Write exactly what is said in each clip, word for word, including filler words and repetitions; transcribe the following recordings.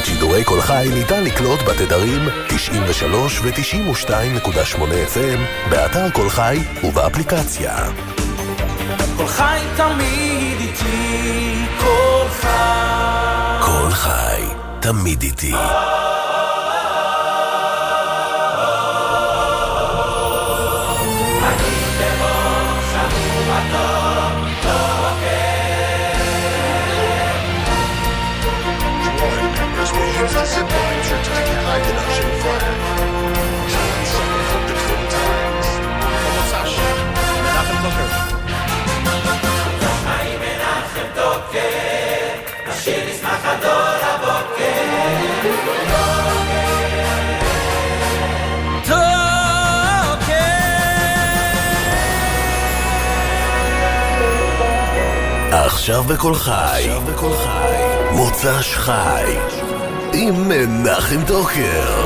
את שידורי כל חי ניתן לקלוט בתדרים תשעים ושלוש ו-תשעים ושתיים נקודה שמונה אף אם, באתר כל חי ובאפליקציה. כל חי תמיד איתי, כל חי. כל חי תמיד איתי. עכשיו בכל חי, מוצ"ש חי, עם מנחם דוקר.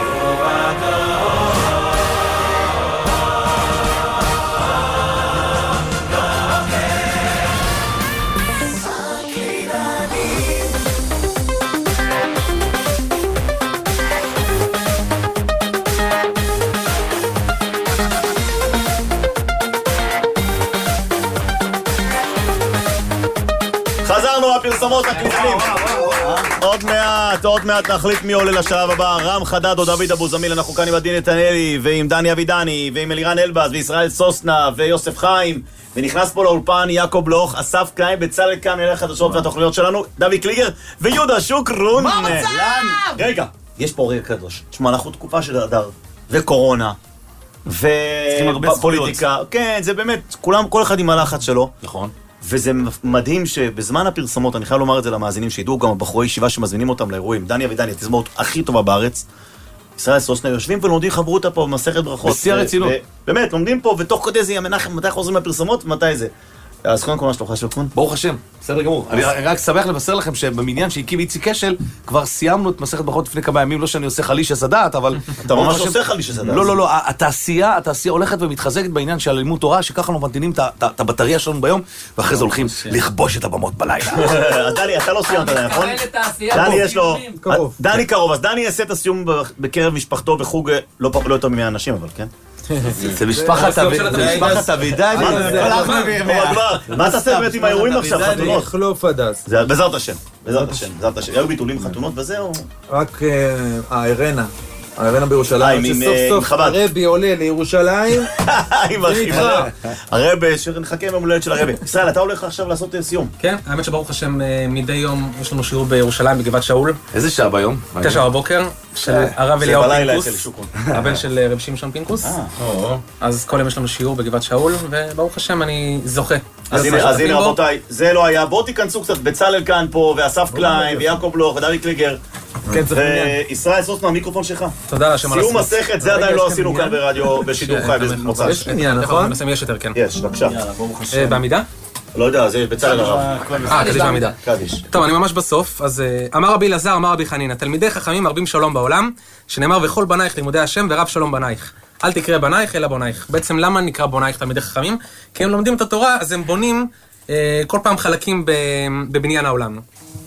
חזרנו הפרסמות הקליטים. עוד מעט, עוד מעט נחליט מי עולה לשלב הבא. רם חדד או דוד אבו זמיל. אנחנו כאן עם עדין נתנאלי ועם דני אבידני ועם אלירן אלבז וישראל סוסנה ויוסף חיים, ונכנס פה לאולפן יעקב בלוך, אסף קליין, בצלאל קם, מנהל החדשות והתוכניות שלנו, דוד קליגר ויהודה שוקרון. מה מצב? רגע, יש פה רגע קדוש. תשמע, אנחנו תקופה של אדר וקורונה ופוליטיקה. כן, זה באמת, כולם, כל אחד עם הלחץ שלו. נכון. וזה מדהים שבזמן הפרסמות, אני חייב לומר את זה למאזינים, שידעו גם בחורי ישיבה שמזמינים אותם לאירועים, דני אבידני, התזמורת הכי טובה בארץ, ישראל סוסנה, יושבים ולומדים חברותה פה במסכת ברכות. בשיא הרצינות. באמת, לומדים פה, ותוך כדי זה מנחם, מתי חוזרים לפרסמות ומתי זה. אז קודם כל מה שלומך שלום? ברוך השם, בסדר גמור. אני רק שמח לבשר לכם שבמניין שהקים איציק קשל, כבר סיימנו את מסכת ברכות לפני כמה ימים, לא שאני עושה חליש הסדעת, אבל... אתה ממש עושה חליש הסדעת. לא, לא, לא, התעשייה, התעשייה הולכת ומתחזקת בעניין של לימוד תורה, שככה אנחנו מנתינים את הבטריה שלנו ביום, ואחרי זה הולכים לכבוש את הבמות בלילה. דני, אתה לא סיימת, נכון? דני יש לו... דני קרוב, אז דני יעשה את הסיום בקרב משפחתו בחוג לא יותר ממאה אנשים, אבל כן? זה משפחת אבידני. מה תעשה באמת עם האירועים עכשיו, חתונות? אני אחלוף הדס. בעזרת השם, בעזרת השם, בעזרת השם. היו ביטולים חתונות וזהו. רק הארנה, הארנה בירושלים, שסוף סוף הרבי עולה לירושלים. עם החיבה. הרבי, שנחכה עם המולדת של הרבי. ישראל, אתה הולך עכשיו לעשות סיום. כן, האמת שברוך השם מדי יום יש לנו שיעור בירושלים בגבעת שאול. איזה שעה ביום? תשע בבוקר, של הרב אליהו פינקוס, הבן של רב שמשון פינקוס. אז כל יום יש לנו שיעור בגבעת שאול, וברוך השם אני זוכה. אז הנה רבותיי, זה לא היה. בואו תיכנסו קצת, בצלאל כאן פה, ואסף קליין, ויעקב בלוך, ודוד קליגר. וישראל סוסנה, המיקרופון שלך. תודה השם על סיום מסכת, זה עדיין לא עשינו כאן ברדיו, בשידור חי במוצ"ש. יש עניין, נכון? יש יותר, כן. יש, בבקשה. בעמידה? לא יודע, זה בצלאל הרב. אה, קדיש בעמידה. קדיש. טוב, אני ממש בסוף. אז אמר רבי אלעזר, אמר רבי חנינא, תלמידי חכמים מרבים שלום בעולם, שנאמר וכל בנייך לימודי השם ורב שלום בנייך. אל תקרא בנייך אלא בונייך. בעצם למה נקרא בונייך תלמידי חכמים? כי הם לומדים את התורה, אז הם בונים כל פעם חלקים בבניין העולם.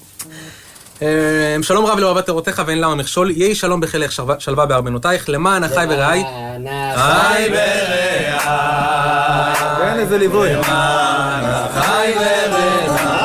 שלום רב לאוהבי תורתך ואין לנו מכשול, יהי שלום בחילך שלווה בארמנותייך, למען החי ורעי. חי ורעי. כן, איזה ליווי. למען החי ורעי.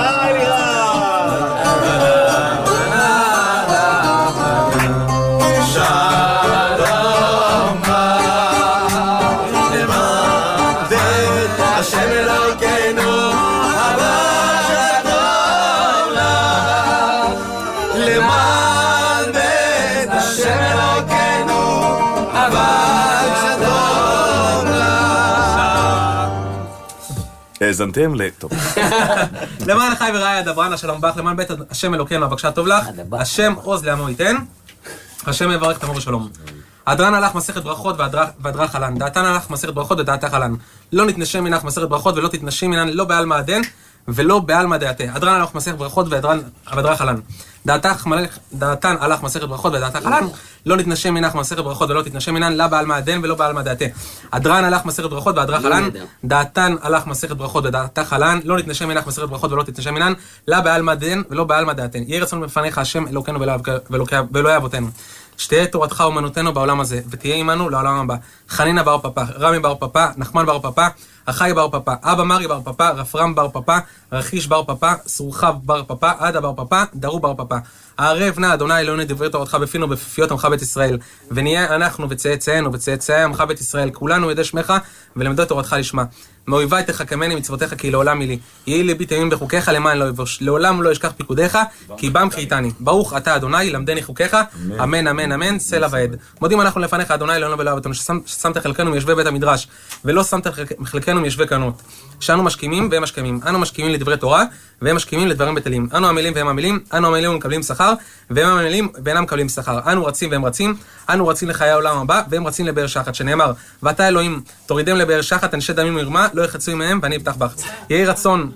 האזנתם לטוב. למען החי ורעי אדברנה שלום בך, למען בית השם אלוקינו הבקשה טוב לך, השם עוז לעמו ייתן, השם יברך תמו בשלום. הדרן הלך מסכת ברכות והדרך עלן, דעתן הלך מסכת ברכות ודעתך עלן. לא נתנשם מנך מסכת ברכות ולא תתנשם מנן לא בעל מעדן, ולא בעלמא דעתה. הדרן הלך מסכת ברכות והדרך עלן. דעתן הלך מסכת ברכות ודעתך עלן, לא נתנשם מנך מסכת ברכות ולא תתנשם מנן, לא בעלמא הדין ולא בעלמא דעתה. הדרן הלך מסכת ברכות והדרך עלן, דעתן הלך מסכת ברכות ודעתך עלן, לא נתנשם מנך מסכת ברכות ולא תתנשם מנן, לא בעלמא דין ולא בעלמא דעתה. יהי רצון בפניך השם אלוקינו ואלוהי אבותינו. שתהיה תורתך אומנותנו בעולם הזה, ותהיה עמנו לעולם הבא. חנינה בר פפא, רמי בר פפא, נחמן בר פפא, אחי בר פפא, אבא מרי בר פפא, רפרם בר פפא, רכיש בר פפא, סורחב בר פפא, עדה בר פפא, דרו בר פפא. הערב נא אדוני אלוהינו דברי תורתך בפינו ובפיפיות עמך בית ישראל, ונהיה אנחנו וצאצאינו וצאצאי עמך בית ישראל, כולנו ידי שמך ולמדו תורתך לשמה. מאויבי תחכמני מצוותיך כי לעולם היא לי. יהי ליבי תמים בחוקיך למען לא יבוש. לעולם לא אשכח פיקודיך כי בם חייתני. ברוך אתה אדוני למדני חוקיך. אמן אמן אמן סלע ועד. מודים אנחנו לפניך אדוני אלוהינו ולאהב אותנו ששמת חלקנו מיושבי בית המדרש ולא שמת חלקנו מיושבי קנות. שאנו משכימים והם משכימים. אנו משכימים לדברי תורה והם משכימים לדברים בטלים. אנו עמלים והם עמלים. אנו עמלים ומקבלים שכר והם עמלים ואינם מקבלים שכר. אנו רצים והם רצים. אנו רצים לחיי העולם הבא והם רצים לבאר שחת, שנאמר ואתה אלוהים תורידם לבאר שחת אנשי דמים ומרמה לא יחצו מהם ואני אפתח בך. יהי רצון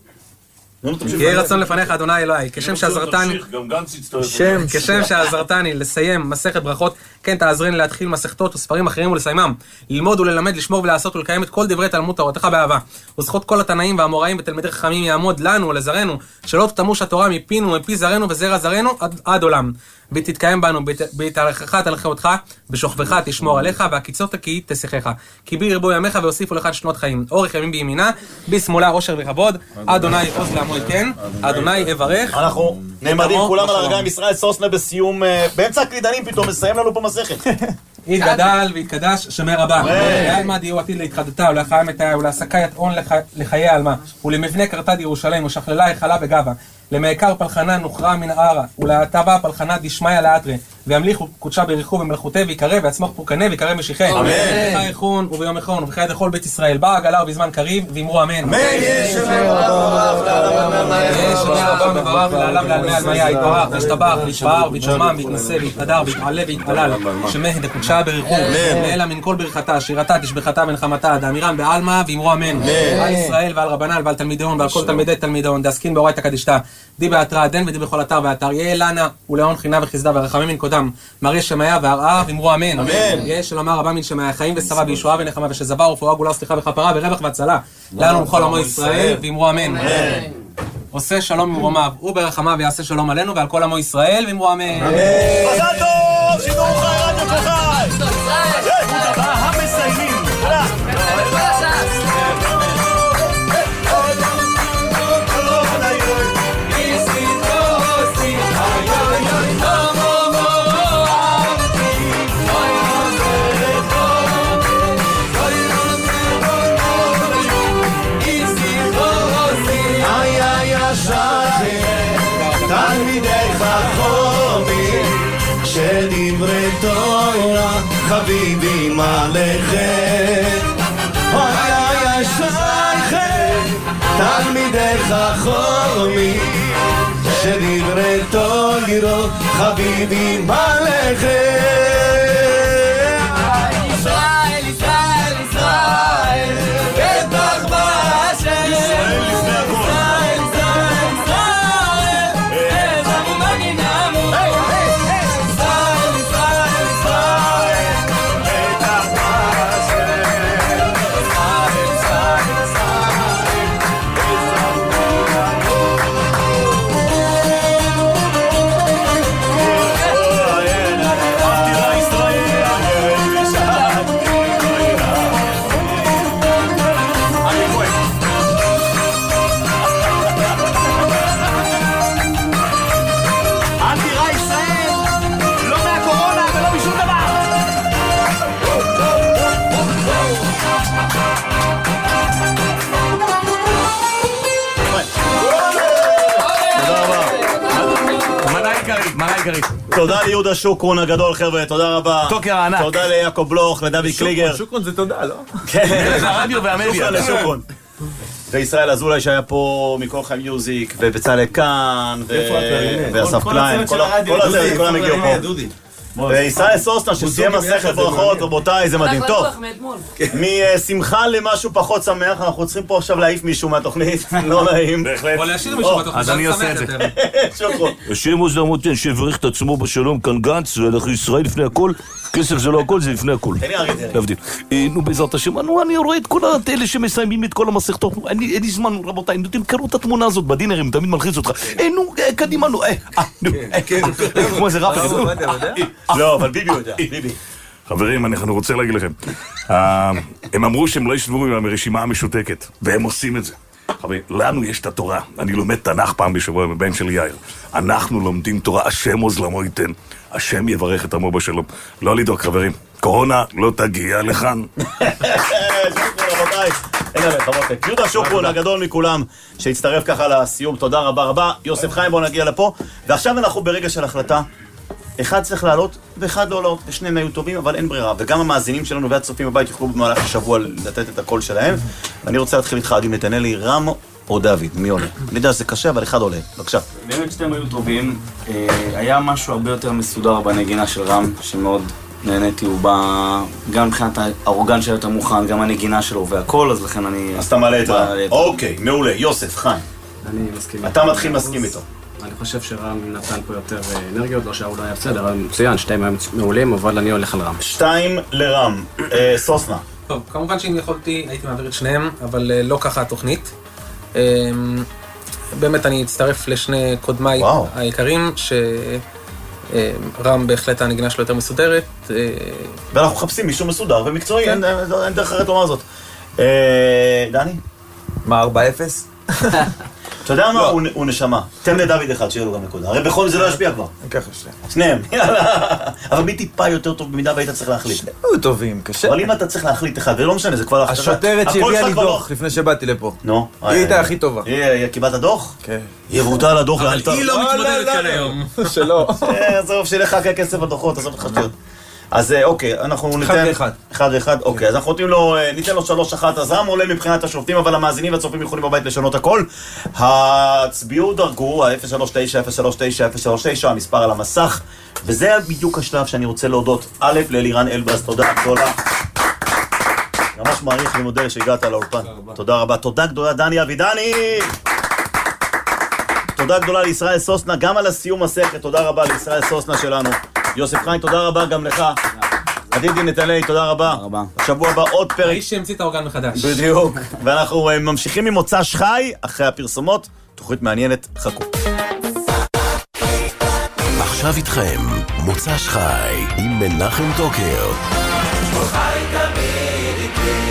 יהי רצון לפניך אדוני אלוהי, כשם שעזרתני כשם שעזרתני לסיים מסכת ברכות, כן תעזרני להתחיל מסכתות וספרים אחרים ולסיימם, ללמוד וללמד, לשמור ולעשות ולקיים את כל דברי תלמוד תורתך באהבה, וזכות כל התנאים והאמוראים ותלמידי חכמים יעמוד לנו ולזרנו, שלא תמוש התורה מפינו ומפי זרנו וזרע זרנו עד, עד עולם. ותתקיים בנו, בהתארכך תלכה אותך, בשוכבך תשמור עליך, והקיצות כי תשיחך. כי בי ירבו ימיך והוסיפו לך שנות חיים. אורך ימים בימינה, בשמאלה עושר וכבוד, אדוני עוז לעמו ייתן, אדוני יברך. אנחנו נעמדים כולם על הרגליים, ישראל סוסנה בסיום, באמצע הקלידנים פתאום מסיים לנו פה מסכת. יתגדל ויתקדש שמר רבה. לעלמא דיהו עתיד להתחדתה ולהחיה מתיה ולהסקה יטעון לחיי העלמה ולמבנה קרתד ירושלים ושכללה היכלה בגבה. למעיקר פלחנה נוכרה מן הערה, ולהטבה פלחנה דשמיא לאתרי, וימליכו קודשה בריחו ומלכותי ויקרא, ועצמך פורקנה ויקרא משיחי. אמן. ובחי איכון וביום איכון, ובחיית לכל בית ישראל, באה עגלה ובזמן קריב, ואמרו אמן. אמן. יש רבה מברך ולעלם לעלמי עלמיה, יתברך, וישתבח, ויתפאר, ויתשומם, ויתנשא, ויתהדר, ויתעלה, ויתעלל, שמהד קודשה בריחו, ואלה מן כל ברכתה, שירתה, תשבחתה ונחמתה, דאמירן בעלמא, ואמרו אמן. על ישראל ועל רבנן ועל תלמידיון ועל כל תלמידי תלמידיון, דעסקין באורייתא קדישתא. די באתר הדן ודי בכל אתר ואתר. יהיה לנה ולאון חינה וחסדה ורחמים מנקודם. מראה שמיה והרעה ואמרו אמן. אמן. יהיה שלומר רבה מן שמיה חיים ושרה וישועה ונחמה ושזבה ורפואה גאולה וסליחה וכפרה ורווח והצלה. לנו וכל עמו ישראל ואמרו אמן. אמן. עושה שלום ממרומיו וברחמיו ויעשה שלום עלינו ועל כל עמו ישראל ואמרו אמן. אמן. מזל טוב! שידור חי רדיו כל חי! המסיימים! שדברי תורה חביבים עליכם, אוי אוי אשריכם תלמידי חכמים, שדברי תורה חביבים עליכם. ישראל ישראל ישראל בטח בהשם, ישראל לפני הכל, ישראל ישראל ישראל איזנו מגיננו, תודה ליהודה שוקרון הגדול, חבר'ה, תודה רבה. טוקר הענק. תודה ליעקב בלוך, לדוד קליגר. שוקרון זה תודה, לא? כן, זה הרדיו והמדיה. שוקרון לשוקרון. וישראל אזולאי שהיה פה מכל חיים מיוזיק, ובצלאל כאן, ואסף קליין, כל הצוות, כולם הגיעו פה. ישראל סוסנה שסיים מסכת ברכות, רבותיי, זה מדהים. טוב, משמחה למשהו פחות שמח, אנחנו צריכים פה עכשיו להעיף מישהו מהתוכנית, לא נעים. או להשאיר מישהו מהתוכנית. אז אני עושה את זה. שוקרו. השם עוזר שיברך את עצמו בשלום כאן גנץ, ואנחנו ישראל לפני הכל, כסף זה לא הכל, זה לפני הכל. תן לי אריה דרעי. להבדיל. נו, בעזרת השם, נו, אני רואה את כל האלה שמסיימים את כל המסכתות, אין לי זמן, רבותיי, נו, תמכרו את התמונה הזאת בדינרים, תמיד מלחיץ אותך. נו, קדימה, נו, נו, כמו איזה ראפר. לא, אבל ביבי יודע, ביבי. חברים, אני רוצה להגיד לכם, הם אמרו שהם לא ישבו עם הרשימה המשותקת, והם עושים את זה. חברים, לנו יש את התורה, אני לומד תנ"ך פעם בשבוע עם הבן של יאיר. אנחנו לומדים תורה, השם עוזלמו ייתן, השם יברך את עמו בשלום. לא לדאוג, חברים, קורונה לא תגיע לכאן. שוקרון, רבותיי. אין עליך, רבותיי. יהודה שוקרון, הגדול מכולם, שהצטרף ככה לסיום, תודה רבה רבה. יוסף חיים, בואו נגיע לפה. ועכשיו אנחנו ברגע של החלטה. אחד צריך לעלות, ואחד לא לעלות, ושניהם היו טובים, אבל אין ברירה. וגם המאזינים שלנו והצופים בבית יוכלו במהלך השבוע לתת את הקול שלהם. ואני רוצה להתחיל איתך, עדי נתנאלי, רם או דוד, מי עולה? אני יודע שזה קשה, אבל אחד עולה. בבקשה. באמת שתיהם היו טובים. היה משהו הרבה יותר מסודר בנגינה של רם, שמאוד נהניתי. הוא בא גם מבחינת האורגן שהיה יותר מוכן, גם הנגינה שלו והכל, אז לכן אני... אז אתה מעלה את רם. אוקיי, מעולה. יוסף, חיים. אני מסכים. אתה מתחיל מסכים איתו. אני חושב שרם נתן פה יותר אנרגיות, לא שהאול לא היה בסדר, אבל מצוין, שתיים היו מעולים, אבל אני הולך על רם. שתיים לרם. סוסנה. טוב, כמובן שאם יכולתי, הייתי מעביר את שניהם, אבל לא ככה התוכנית. באמת אני אצטרף לשני קודמיי העיקרים, שרם בהחלט הנגינה שלו יותר מסודרת. ואנחנו מחפשים מישהו מסודר ומקצועי, אין דרך אחרת לומר זאת. דני? מה, ארבע אפס? אתה יודע מה? הוא נשמה. תן לדוד אחד שיהיה לו גם נקודה. הרי בכל זה לא ישפיע כבר. אני ככה שניהם. שניהם, יאללה. אבל מי טיפה יותר טוב במידה והיית צריך להחליט. שניהם היו טובים, קשה. אבל אם אתה צריך להחליט אחד, ולא משנה, זה כבר... השוטרת שהביאה לי דוח לפני שבאתי לפה. נו. היא הייתה הכי טובה. קיבלת דוח? כן. יבוטל הדוח אבל היא לא מתמודדת כאן היום. שלא. עזוב, שלך כסף הדוחות, עזוב לך שטויות. אז אוקיי, אנחנו ניתן... אחד ואחד. אחד ואחד, אוקיי. אז אנחנו נותנים לו, ניתן לו שלוש אחת, אז רם עולה מבחינת השופטים, אבל המאזינים והצופים יכולים בבית לשנות הכל. הצביעו דרגו, ה-אפס שלוש תשע, אפס שלוש תשע, אפס שלוש תשע, המספר על המסך. וזה בדיוק השלב שאני רוצה להודות, א', לאלירן אלבז, תודה גדולה. ממש מעריך ומודה שהגעת לאולפן. תודה רבה. תודה גדולה, דני אבידני. תודה גדולה לישראל סוסנה, גם על הסיום מסכת, תודה רבה לישראל סוסנה שלנו. יוסף חיים, תודה רבה גם לך. עדי נתנאלי, תודה רבה. שבוע הבא עוד פרק. האיש שהמציא את האורגן מחדש. בדיוק. ואנחנו ממשיכים עם מוצא שחי, אחרי הפרסומות. תוכנית מעניינת, חכו. עכשיו איתכם, מוצא שחי, עם מנחם טוקר. חי תמיד איתי.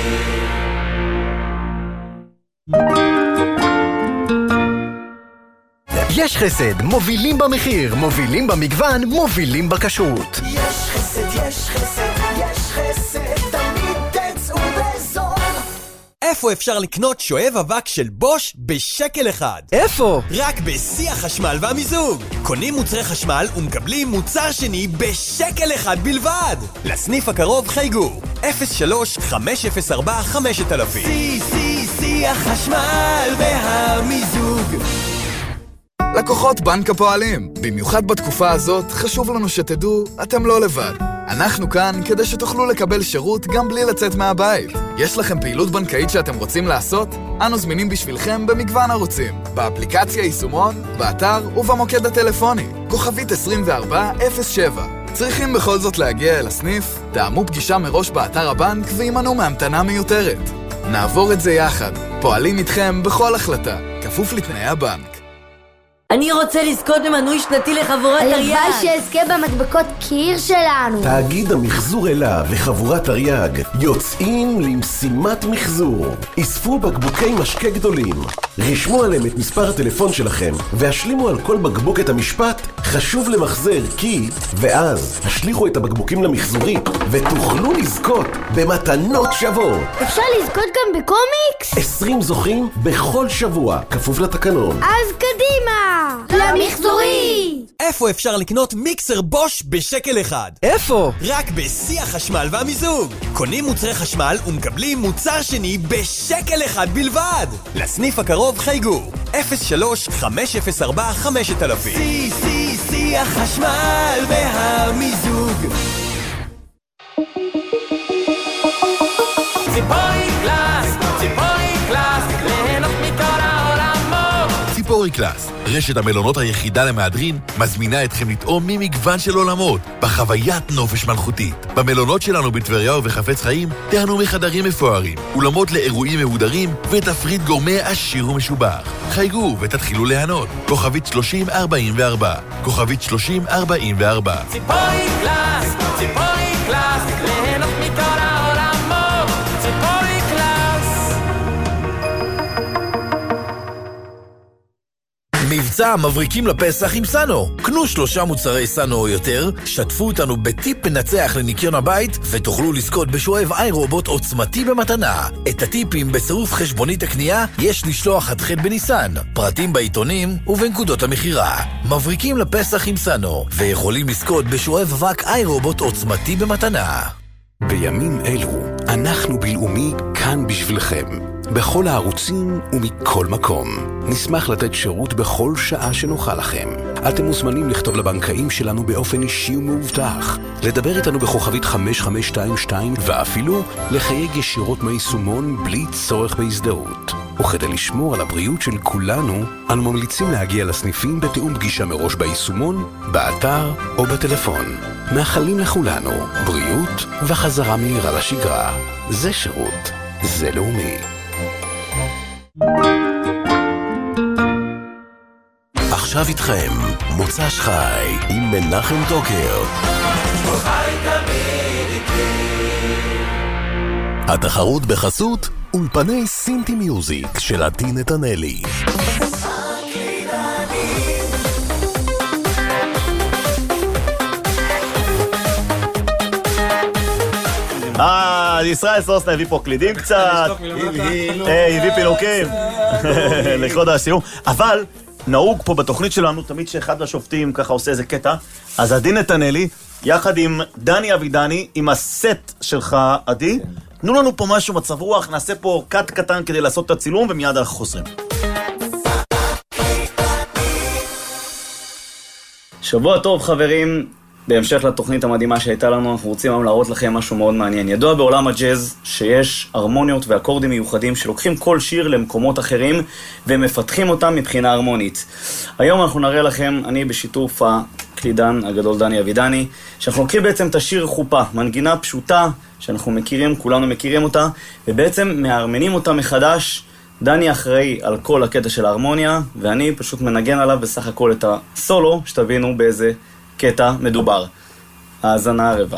יש חסד, מובילים במחיר, מובילים במגוון, מובילים בכשרות. יש חסד, יש חסד, יש חסד, תמיד תצאו בזול. איפה אפשר לקנות שואב אבק של בוש בשקל אחד? איפה? רק בשיא החשמל והמיזוג. קונים מוצרי חשמל ומקבלים מוצר שני בשקל אחד בלבד. לסניף הקרוב חייגו אפס שלוש חמש אפס ארבע חמש אלף. שיא, שיא, שיא החשמל והמיזוג. לקוחות בנק הפועלים. במיוחד בתקופה הזאת, חשוב לנו שתדעו, אתם לא לבד. אנחנו כאן כדי שתוכלו לקבל שירות גם בלי לצאת מהבית. יש לכם פעילות בנקאית שאתם רוצים לעשות? אנו זמינים בשבילכם במגוון ערוצים. באפליקציה יישומון, באתר ובמוקד הטלפוני. כוכבית עשרים וארבע אפס שבע. צריכים בכל זאת להגיע אל הסניף? תאמו פגישה מראש באתר הבנק וימנעו מהמתנה מיותרת. נעבור את זה יחד. פועלים איתכם בכל החלטה. כפוף לתנאי הבנק. אני רוצה לזכות במנוי שנתי לחבורת תרי"ג. הלוואי שאזכה במדבקות קיר שלנו. תאגיד המחזור אלה וחבורת תרי"ג יוצאים למשימת מחזור. אספו בקבוקי משקה גדולים. רשמו עליהם את מספר הטלפון שלכם והשלימו על כל בקבוק את המשפט חשוב למחזר כי, ואז השליחו את הבקבוקים למחזורית ותוכלו לזכות במתנות שוות. אפשר לזכות גם בקומיקס? עשרים זוכים בכל שבוע, כפוף לתקנון. אז קדימה! למחזורי! איפה אפשר לקנות מיקסר בוש בשקל אחד? איפה? רק בשיא החשמל והמיזוג. קונים מוצרי חשמל ומקבלים מוצר שני בשקל אחד בלבד. לסניף הקרוב חייגו אפס שלוש חמש אפס ארבע חמש אלף. שיא, שיא, שיא כי החשמל והמיזוג. ציפורי קלאס, ציפורי קלאס, ליהנות מכל העולמות. ציפורי קלאס, רשת המלונות היחידה למהדרין, מזמינה אתכם לטעום ממגוון של עולמות, בחוויית נופש מלכותית. במלונות שלנו בטבריה ובחפץ חיים, תהנו מחדרים מפוארים, אולמות לאירועים מהודרים, ותפריט גורמי עשיר ומשובח. חייגו ותתחילו ליהנות. כוכבית שלושים ארבעים וארבע. כוכבית שלושים ארבעים וארבע. ציפורי קלאס, ציפורי קלאס, ליהנות מכל העולמות. ציפורי קלאס. מבצע מבריקים לפסח עם סאנו. קנו שלושה מוצרי סאנו או יותר, שתפו אותנו בטיפ מנצח לניקיון הבית, ותוכלו לזכות בשואב איי-רובוט עוצמתי במתנה. את הטיפים בצירוף חשבונית הקנייה יש לשלוח עד ח' בניסן. פרטים בעיתונים ובנקודות המחירה. מבריקים לפסח עם סאנו, ויכולים לזכות בשואב אבק איי-רובוט עוצמתי במתנה. בימים אלו, אנחנו בלאומי כאן בשבילכם. בכל הערוצים ומכל מקום. נשמח לתת שירות בכל שעה שנוכל לכם. אתם מוזמנים לכתוב לבנקאים שלנו באופן אישי ומאובטח, לדבר איתנו בכוכבית חמש חמש שתיים שתיים, ואפילו לחייג ישירות מהיישומון בלי צורך בהזדהות. וכדי לשמור על הבריאות של כולנו, אנו ממליצים להגיע לסניפים בתיאום פגישה מראש ביישומון, באתר או בטלפון. מאחלים לכולנו בריאות וחזרה מהירה לשגרה. זה שירות, זה לאומי. עכשיו איתכם, מוצ"ש חי עם מנחם טוקר. חי תמיד איתי. התחרות בחסות אולפני סינטי מיוזיק של עדי נתנאלי. אה, ישראל סוסנה הביא פה קלידים קצת, הביא פינוקים לכבוד הסיום, אבל נהוג פה בתוכנית שלנו תמיד שאחד השופטים ככה עושה איזה קטע, אז עדי נתנאלי יחד עם דני אבידני עם הסט שלך עדי, תנו לנו פה משהו מצב רוח, נעשה פה קאט קטן כדי לעשות את הצילום ומיד אנחנו חוזרים. שבוע טוב חברים, בהמשך לתוכנית המדהימה שהייתה לנו, אנחנו רוצים היום להראות לכם משהו מאוד מעניין. ידוע בעולם הג'אז שיש הרמוניות ואקורדים מיוחדים שלוקחים כל שיר למקומות אחרים ומפתחים אותם מבחינה הרמונית. היום אנחנו נראה לכם, אני בשיתוף הקלידן הגדול דני אבידני, שאנחנו לוקחים בעצם את השיר חופה, מנגינה פשוטה שאנחנו מכירים, כולנו מכירים אותה, ובעצם מארמנים אותה מחדש. דני אחראי על כל הקטע של ההרמוניה, ואני פשוט מנגן עליו בסך הכל את הסולו, שתבינו באיזה קטע מדובר. האזנה הרבה.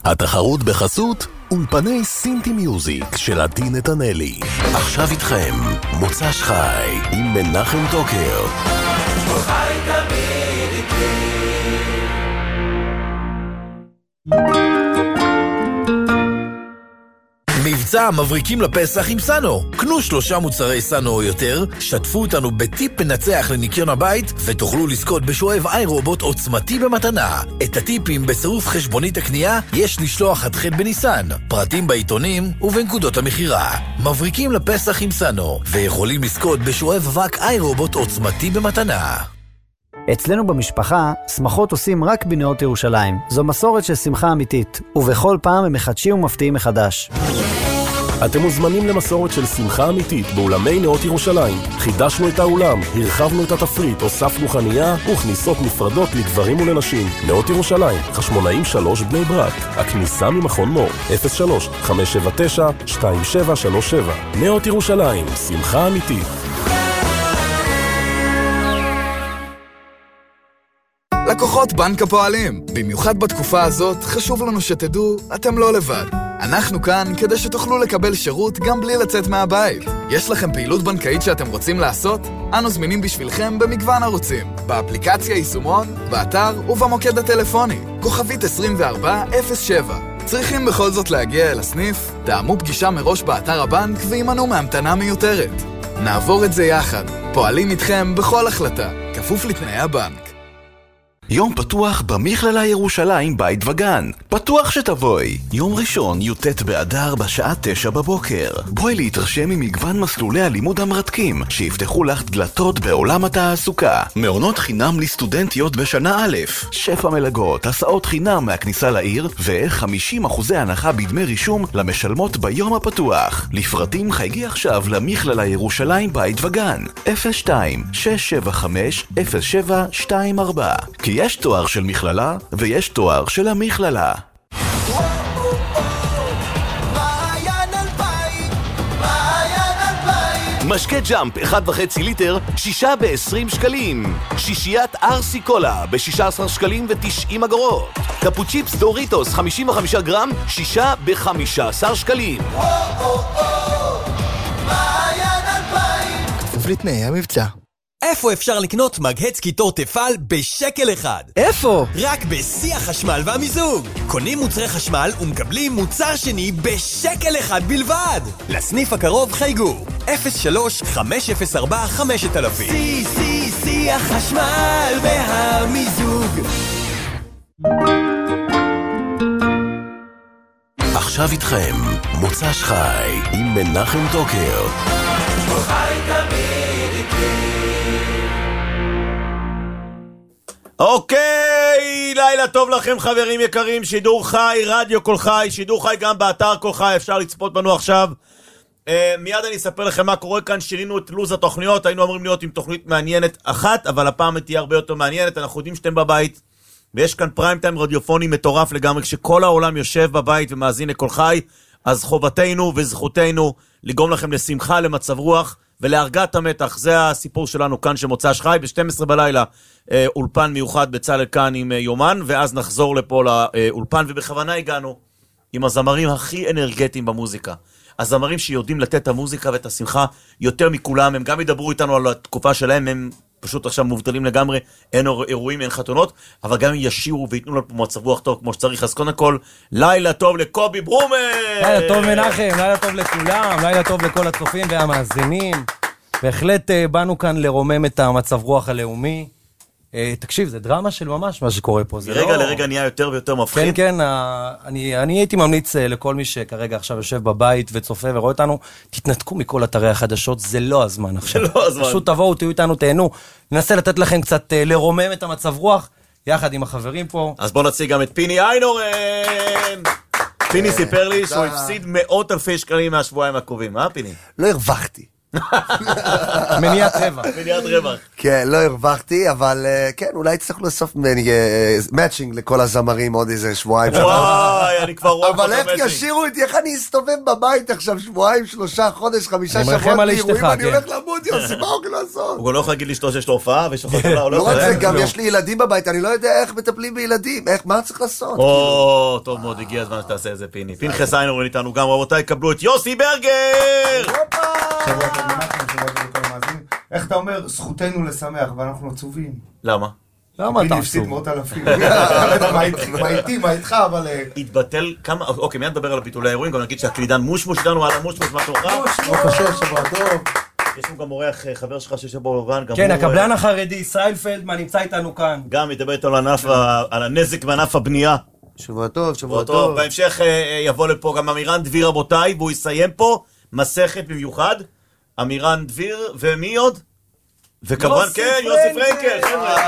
התחרות בחסות אולפני סינטי מיוזיק של עדי נתנאלי. עכשיו איתכם מוצ"ש חי עם מנחם טוקר. חי תמיד איתי. מבצע מבריקים לפסח עם סאנו. קנו שלושה מוצרי סאנו או יותר, שתפו אותנו בטיפ מנצח לניקיון הבית, ותוכלו לזכות בשואב איי-רובוט עוצמתי במתנה. את הטיפים בצירוף חשבונית הקנייה יש לשלוח עד ח' בניסן. פרטים בעיתונים ובנקודות המחירה. מבריקים לפסח עם סאנו, ויכולים לזכות בשואב אבק איי-רובוט עוצמתי במתנה. אצלנו במשפחה, שמחות עושים רק בנאות ירושלים. זו מסורת של שמחה אמיתית, ובכל פעם הם מחדשים ומפתיעים מחדש. אתם מוזמנים למסורת של שמחה אמיתית באולמי נאות ירושלים. חידשנו את האולם, הרחבנו את התפריט, הוספנו חנייה וכניסות נפרדות לגברים ולנשים. נאות ירושלים, חשמונאים שלוש בני ברק. הכניסה ממכון מור, אפס שלוש חמש שבע תשע שתיים שבע שלוש שבע. נאות ירושלים, שמחה אמיתית. לקוחות בנק הפועלים, במיוחד בתקופה הזאת חשוב לנו שתדעו, אתם לא לבד. אנחנו כאן כדי שתוכלו לקבל שירות גם בלי לצאת מהבית. יש לכם פעילות בנקאית שאתם רוצים לעשות? אנו זמינים בשבילכם במגוון ערוצים, באפליקציה יישומון, באתר ובמוקד הטלפוני, כוכבית עשרים וארבע אפס שבע. צריכים בכל זאת להגיע אל הסניף? תאמו פגישה מראש באתר הבנק וימנו מהמתנה מיותרת. נעבור את זה יחד, פועלים איתכם בכל החלטה, כפוף לתנאי הבנק. יום פתוח במכללה ירושלים בית וגן. פתוח שתבואי. יום ראשון י"ט באדר בשעה תשע בבוקר. בואי להתרשם ממגוון מסלולי הלימוד המרתקים שיפתחו לך דלתות בעולם התעסוקה. מעונות חינם לסטודנטיות בשנה א', שפע מלגות, הסעות חינם מהכניסה לעיר ו-חמישים אחוז הנחה בדמי רישום למשלמות ביום הפתוח. לפרטים חייגי עכשיו למכללה ירושלים בית וגן. אפס שתיים שש שבע חמש אפס שבע שתיים ארבע. כי יש תואר של מכללה ויש תואר של המכללה. משקה ג'אמפ אחד וחצי ליטר, שישה בעשרים שקלים. שישיית ארסי קולה ב-שישה עשר שקלים ותשעים אגורות. קפוצ'יפס דוריטוס חמישים וחמישה גרם, שישה ב-חמישה עשר שקלים. כפוף לתנאי המבצע. איפה אפשר לקנות מגהץ קיטור תפעל בשקל אחד? איפה? רק בשיא החשמל והמיזוג. קונים מוצרי חשמל ומקבלים מוצר שני בשקל אחד בלבד. לסניף הקרוב חייגו אפס שלוש חמש אפס ארבע חמש אלף. שיא, שיא, שיא החשמל והמיזוג. עכשיו איתכם מוצ"ש חי עם מנחם טוקר. חי תמיד איתי. אוקיי, לילה טוב לכם חברים יקרים, שידור חי, רדיו כל חי, שידור חי גם באתר כל חי, אפשר לצפות בנו עכשיו. uh, מיד אני אספר לכם מה קורה כאן, שינינו את לוז התוכניות, היינו אמורים להיות עם תוכנית מעניינת אחת, אבל הפעם תהיה הרבה יותר מעניינת, אנחנו יודעים שאתם בבית, ויש כאן פריים טיים רדיופוני מטורף לגמרי, כשכל העולם יושב בבית ומאזין לכל חי, אז חובתנו וזכותנו לגרום לכם לשמחה, למצב רוח, ולהרגעת המתח. זה הסיפור שלנו כאן שמוצ"ש חי, ב-שתים עשרה בלילה אולפן מיוחד בצלאל כאן עם יומן, ואז נחזור לפה לאולפן, ובכוונה הגענו עם הזמרים הכי אנרגטיים במוזיקה. הזמרים שיודעים לתת את המוזיקה ואת השמחה יותר מכולם, הם גם ידברו איתנו על התקופה שלהם, הם פשוט עכשיו מובטלים לגמרי, אין אירועים, אין חתונות, אבל גם ישירו ויתנו לנו פה מצב רוח טוב כמו שצריך. אז קודם כל, לילה טוב לקובי ברומר! לילה טוב מנחם, לילה טוב לכולם, לילה טוב לכל הצופים והמאזינים. בהחלט באנו כאן לרומם את המצב רוח הלאומי. תקשיב, זה דרמה של ממש מה שקורה פה. רגע לרגע נהיה יותר ויותר מפחיד. כן, כן, אני, אני הייתי ממליץ לכל מי שכרגע עכשיו יושב בבית וצופה ורואה אותנו, תתנתקו מכל אתרי החדשות, זה לא הזמן עכשיו. זה לא הזמן. פשוט תבואו, תהיו איתנו, תהנו. ננסה לתת לכם קצת לרומם את המצב רוח, יחד עם החברים פה. אז בואו נציג גם את פיני איינורן. פיני סיפר לי שהוא הפסיד מאות אלפי שקלים מהשבועיים הקרובים, אה פיני? לא הרווחתי. מניעת רווח. מניעת רווח. כן, לא הרווחתי, אבל כן, אולי צריך לאסוף מאצ'ינג לכל הזמרים עוד איזה שבועיים. וואי, אני כבר רואה. אבל איך ישירו אותי, איך אני אסתובב בבית עכשיו שבועיים, שלושה, חודש, חמישה שבועות, לאירועים, אני הולך למות, יוסי, מה הוא לעשות? הוא גם לא יכול להגיד לאשתו שיש לו הופעה, ויש לו חתולה, לא רק זה, גם יש לי ילדים בבית, אני לא יודע איך מטפלים בילדים, איך, מה צריך לעשות? או, טוב מאוד, הגיע הזמן שתעשה איזה פיני. פנחס איינהורן איתנו גם, רבותיי, קבלו את יוסי ברגר! איך אתה אומר, זכותנו לשמח, ואנחנו עצובים. למה? למה אתה הפסיד מאות אלפים? מה איתי, מה איתך, אבל... התבטל כמה... אוקיי, מיד נדבר על ביטולי האירועים, גם נגיד שהקלידן מושמוש איתנו, על המושמוש, מה שלומך? מושמוש! קשה, שבוע טוב. יש לנו גם אורח חבר שלך שיושב באולפן. כן, הקבלן החרדי, ישראל פלדמן, נמצא איתנו כאן. גם ידבר איתנו על הנזק בענף הבנייה. שבוע טוב, שבוע טוב. בהמשך יבוא לפה גם אמירן דביר, רבותיי, והוא יסיים פה מסכת במיוחד. אמירן דביר, ומי עוד? וכמובן, כן, יוסי פרנקל.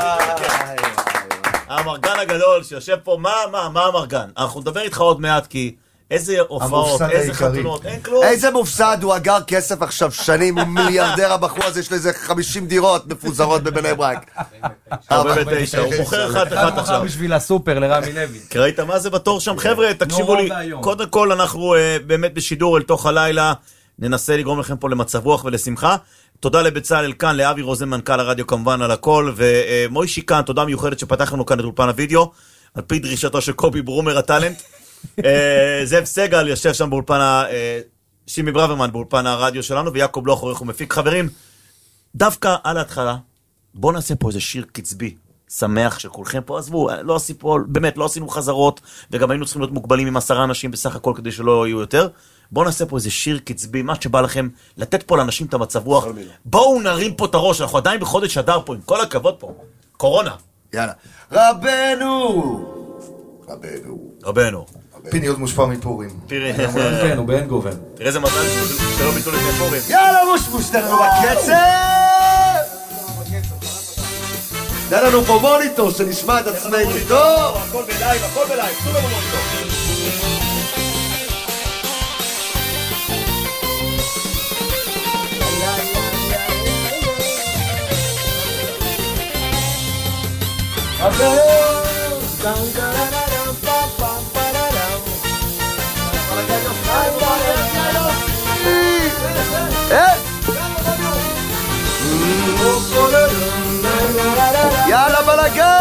המרגן הגדול שיושב פה, מה, מה, מה המרגן? אנחנו נדבר איתך עוד מעט, כי איזה הופעות, איזה חתונות, אין כלום. איזה מופסד, הוא אגר כסף עכשיו שנים, הוא מיליארדר הבחור הזה, יש לו איזה חמישים דירות מפוזרות בבני ברק. ארבעים ותשע, הוא מוכר אחת אחת עכשיו. בשביל הסופר לרמי לוי. ראית מה זה בתור שם? חבר'ה, תקשיבו לי, קודם כל אנחנו באמת בשידור אל תוך הלילה, ננסה לגרום לכם פה למצב רוח ולשמחה. תודה לבצלאל כאן, לאבי רוזן, מנכ"ל הרדיו כמובן על הכל, ומוישי כאן, תודה מיוחדת שפתח לנו כאן את אולפן הוידאו, על פי דרישתו של קובי ברומר הטלנט. זאב סגל יושב שם באולפן, שימי ברוורמן באולפן הרדיו שלנו, ויעקב לוח עורך ומפיק. חברים, דווקא על ההתחלה, בואו נעשה פה איזה שיר קצבי, שמח שכולכם פה, עזבו, לא עשינו פה, באמת לא עשינו חזרות, וגם היינו צריכים להיות מוגבלים עם עשרה אנשים בסך הכל כדי שלא יהיו יותר. בואו נעשה פה איזה שיר קצבי, מה שבא לכם, לתת פה לאנשים את המצב רוח. בואו נרים פה את הראש, אנחנו עדיין בחודש אדר פה, עם כל הכבוד פה. קורונה. יאללה. רבנו! רבנו. רבנו. פיני עוד מושפע מפורים. רבנו, באין גובן. תראה איזה מזל שלא ביטול לפני פורים. יאללה, מושמוש, תן לנו בקצב! תן לנו פה מוניטור, שנשמע את עצמנו טוב! הכל בלייב, הכל בלייב, תנו לנו מוניטור. יאללה בלגן!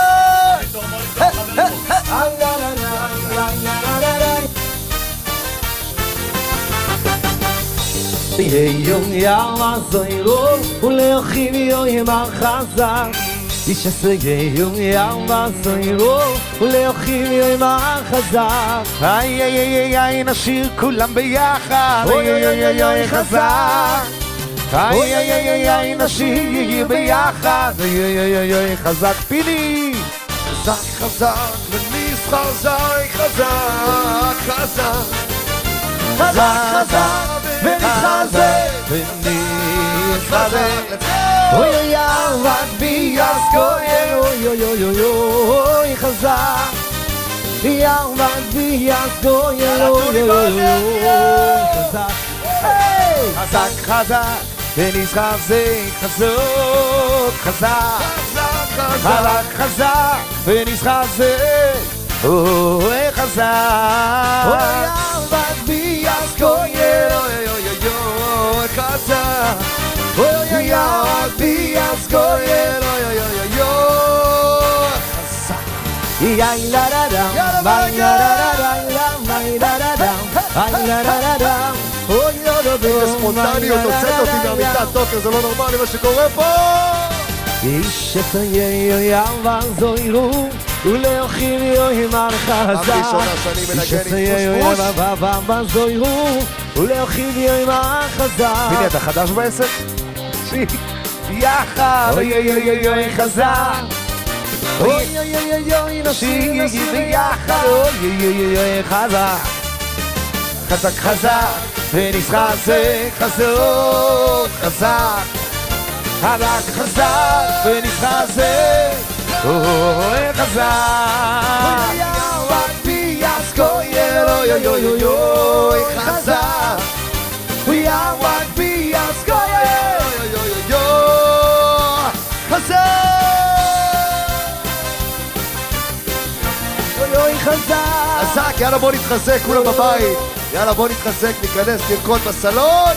יום יאללה זוירו ולאחיו יום החזק איש עשגי יום יאללה זוירו ולאחיו יום החזק איי איי איי איי נשיר כולם ביחד אוי אוי אוי אוי אוי חזק איי איי איי איי איי נשיר ביחד אוי אוי אוי אוי אוי חזק פיני חזק חזק ונסחר זי חזק חזק חזק חזק ונסחזק ונסחזק אוי אוי אהבת ביאסקויר אוי אוי אוי אוי אוי חזק אהבת ביאסקויר אוי אוי אוי אוי חזק חזק חזק ונסחזק חזק חזק חזק חזק ונסחזק אוי חזק אוי אהבת ביאסקויר אוי אוי אוי אוי חזק אוי אוי אהבת ביאסקויר אוי אוי אוי אוי חזק יאי לה לה דם ביי לה לה לה לה ביי לה לה דם ביי לה לה לה דם אוי לא לא איזה ספונטניות, הוצאת אותי מהמיטת טוקר, זה לא נורמלי מה שקורה פה! איש עשגי יוי אהבה זוירו ולאחיו יוי מרחזק איש עשגי יוי אהבה זוירו ולאחיו יוי מרחזק פיני, אתה חדש בעסק? יחד אוי אוי אוי אוי חזק אוי אוי אוי אוי נשיר ביחד אוי אוי אוי אוי חזק חזק חזק ונסחזק חזק חזק חזק חזק ונסחזק אוי חזק אוי אהבת ביאסקויר אוי אוי אוי אוי חזק אוי אהבת ביאסקויר חזק, יאללה בוא נתחזק, כולם בבית. יאללה בוא נתחזק, ניכנס, נרקוד בסלון.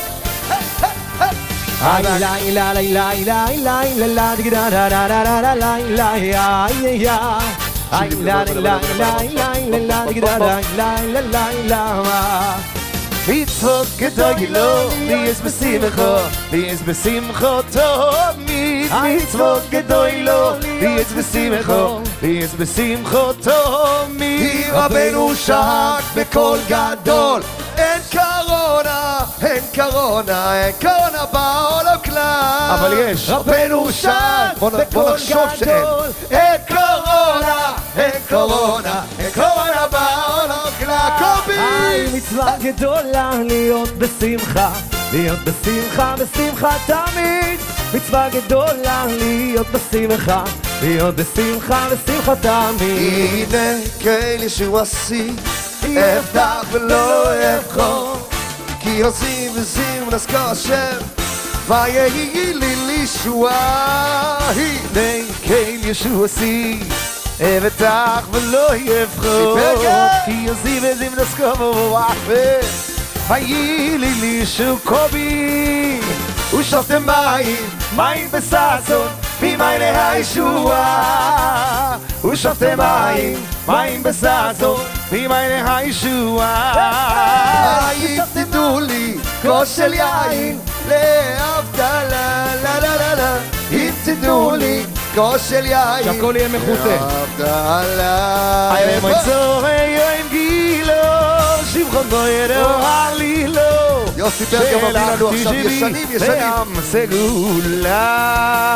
איי לילה לילה לילה לילה לילה דיגדה דה דה דה דה דה לילה איי איי לילה לילה לילה לילה דיגדה דה לילה לילה מצוות גדולו, לי יש בשמחו, לי יש בשמחו תמיד. מצוות גדולו, לי יש בשמחו, לי יש בשמחו תמיד. רבנו שק בקול גדול, אין קורונה, אין קורונה, אין קורונה בעולם כלל. אבל יש רבנו שק בקול גדול, אין קורונה, אין קורונה, אין קורונה בעולם כלל. קובי! מצווה גדולה להיות בשמחה, להיות בשמחה, בשמחה תמיד. מצווה גדולה להיות בשמחה, להיות בשמחה, בשמחה תמיד. הנה כל ישוע עשי, אפתח ולא אבחור, כי עושים ושים נזכור השם, ויהי לי לישועה. הנה כל ישוע עשי, אפתח ולא אבחור, כי עושים ושים נזכור השם, ויהי לי לישוע. קובי ושפתם מים, מים בששון, ממעייני הישועה. ושפתם מים, מים בששון, ממעייני הישועה. אם תיתנו לי כוס של יין להבדלה, לה לה לה לה. אם תיתנו לי כוס של יין שהכל יהיה מחוטא להבדלה. היום צורי יום גילו, שבחון בו ידו עלילו, יוסי ברגר מביא לנו עכשיו ישנים ישנים לים סגולה.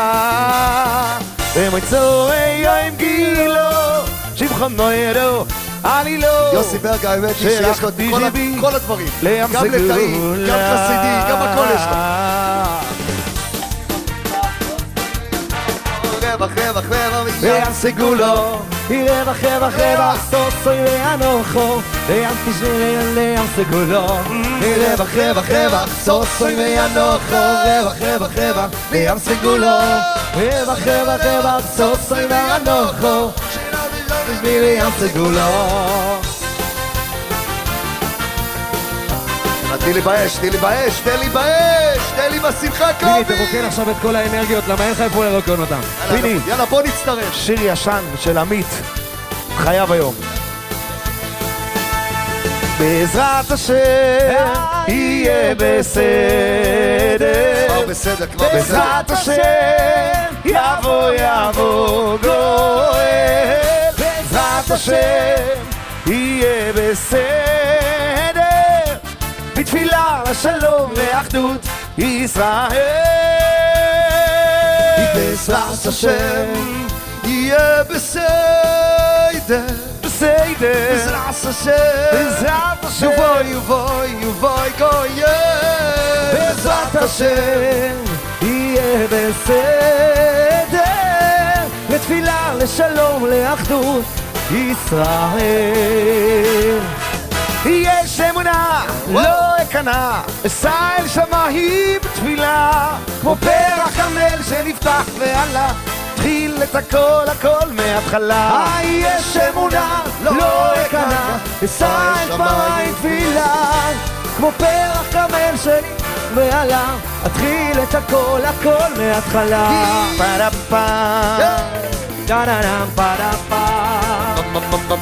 היום צורי יום גילו, שבחון בו ידו עלילו. יוסי ברגר, האמת היא שיש לו את כל הדברים, גם לטעי, גם חסידי, גם הכל יש לו. רווח, רווח, רווח, לים סגולו, רווח, רווח, רווח, סוסוי ואנוכו, לים תשמי לים סגולו, רווח, רווח, רווח, סוסוי ואנוכו, רווח, רווח, רווח, לים סגולו, רווח, רווח, רווח, סוסוי ואנוכו, תשמי לים סגולו. תני לי באש, תני לי באש, תני לי באש, תני לי בשמחה קובי. פיני, תרוקן עכשיו את כל האנרגיות, למה אין לך איפה לרוקן אותם. פיני, יאללה בוא נצטרף. שיר ישן של עמית, חייב היום. בעזרת השם יהיה בסדר, כבר בסדר, כבר בסדר. בעזרת השם יבוא יבוא גואל, בעזרת השם יהיה בסדר, בתפילה לשלום ואחדות ישראל. בעזרת השם יהיה בסדר, בסדר, בעזרת השם, בעזרת השם, יבואי יבואי יבואי גואל, בעזרת השם יהיה בסדר, לתפילה לשלום לאחדות ישראל. יש אמונה, לא אכנע, אשא אל שמיים בתפילה, כמו פרח כרמל שנפתח ועלה, תחיל את הכל הכל מההתחלה. יש אמונה, לא אכנע, אשא אל שמיים בתפילה, כמו פרח כרמל שנפתח ועלה, אתחיל את הכל הכל מההתחלה. פדה פם, דה דה דה פדה פם,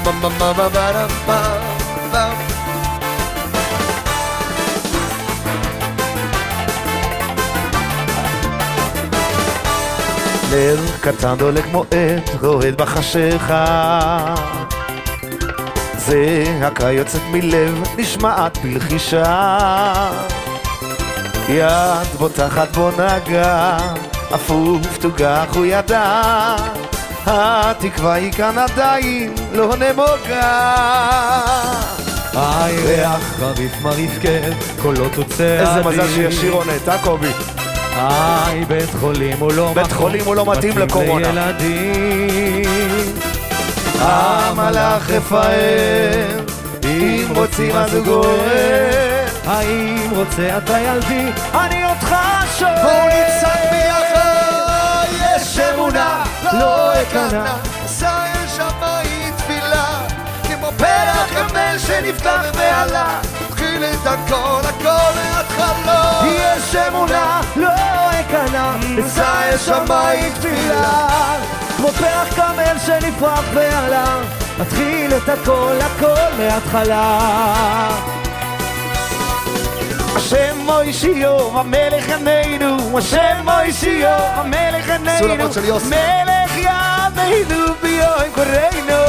נר קטן דולק כמו עת רועד בחשיכה, זה הקרא יוצאת מלב נשמעת בלחישה, יד בוטחת בו נגע, אפוף תוגח הוא ידע, התקווה היא כאן עדיין לא נמוגה. הירח חריף מרעיף כן, קולות וצעדים. איזה מזל שישיר עונת, אה קובי? איי, בית חולים הוא לא בית חולים הוא לא מתאים לקורונה. לילדים. המלאך רפאל, אם רוצים אז הוא גואל. האם רוצה אתה ילדי, אני אותך שואל. בואו נצעק ביחד, יש אמונה, לא אכנע, אשא אל שמיים תפילה, כמו פרח הקמל שנפתח ועלה, התחיל את הכל, הכל מההתחלה. יש אמונה, לא אכנע, אשא אל שמיים תפילה. כמו פרח קמל שנפרח ועלה, התחיל את הכל, הכל מההתחלה. השם מוישיו, המלך עמנו, השם מוישיו, המלך עמנו, מלך יעמנו ביום קורנו.